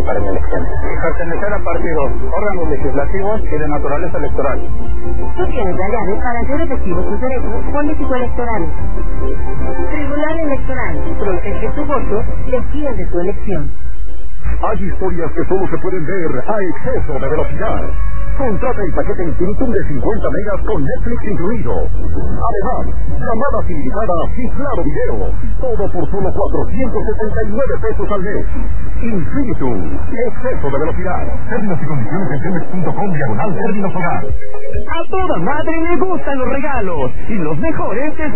participar en elecciones. Pertenecer a partidos, órganos legislativos y de naturaleza electoral. Tú tienes la llave para hacer efectivos tus derechos político-electorales. Tribunal Electoral. Protege tu voto, defiende tu elección. Hay historias que solo se pueden ver a exceso de velocidad. Contrata el paquete Infinitum de 50 megas con Netflix incluido. Además, llamadas ilimitadas y claro video. Todo por solo 479 pesos al mes. Infinitum. Exceso de velocidad. Términos y condiciones en telmex.com/términos hogar. A toda madre le gustan los regalos. Y los mejores